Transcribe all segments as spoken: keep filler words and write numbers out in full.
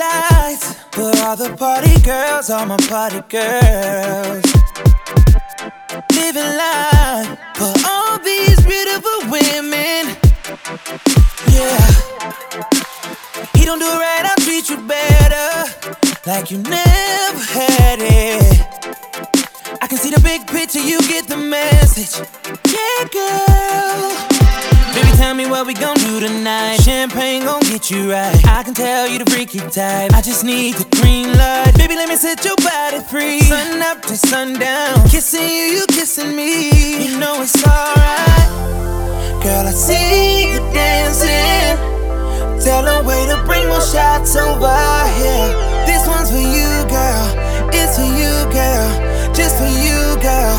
lights for all the party girls, all my party girls. Living life for all these beautiful women. Yeah. He don't do it right, I'll treat you better, like you never had it. I can see the big picture, you get the message. Yeah, girl. Baby, tell me what we gon' do tonight. Champagne gon' get you right. I can tell you the freaky type. I just need the green light. Baby, let me set your body free. Sun up to sundown, kissing you, you kissing me. You know it's alright. Girl, I see you dancing. Tell them way to bring more shots over here. This one's for you, girl. It's for you, girl. Just for you, girl.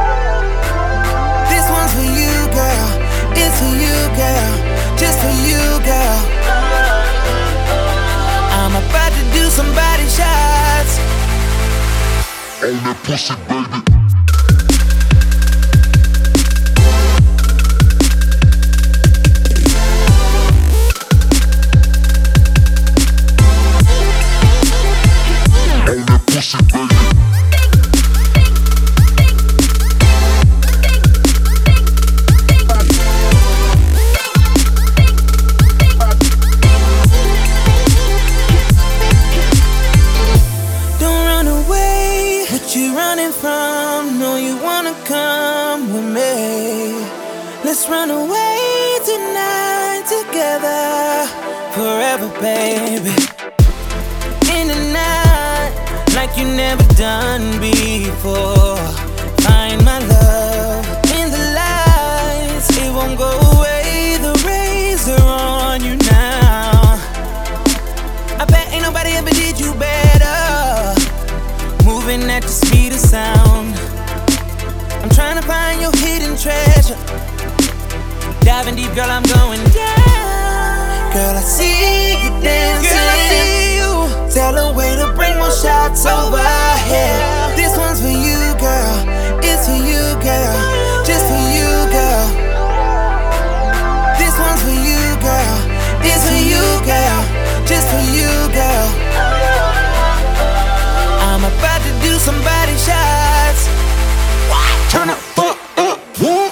This one's for you, girl. It's for you, girl. Just for you, girl. I'm about to do some body shots on that pussy, baby. On that pussy, baby. Let's run away tonight together, forever, baby. In the night, like you never done before. Find my love in the lights, it won't go away. The rays are on you now. I bet ain't nobody ever did you better, moving at the speed of sound. I'm trying to find your hidden treasure. Diving deep, girl, I'm going down. Girl, I see you dancing. Girl, I see you. Tell them way to bring more shots over here. This one's for you, girl. It's for you, girl. Just for you, girl. This one's for you, girl. It's for you, girl. Just for you, girl. I'm about to do some body shots. Turn it up, up, what?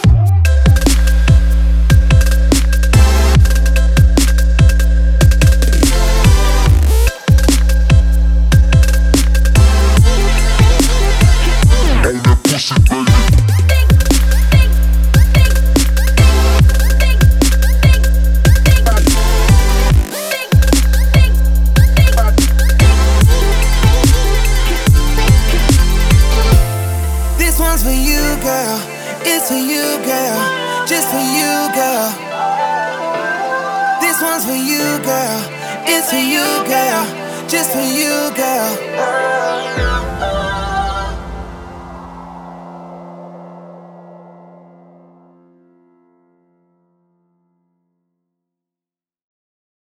It's for you, girl. Just for you, girl. This one's for you, girl. It's for you, girl. Just for you, girl.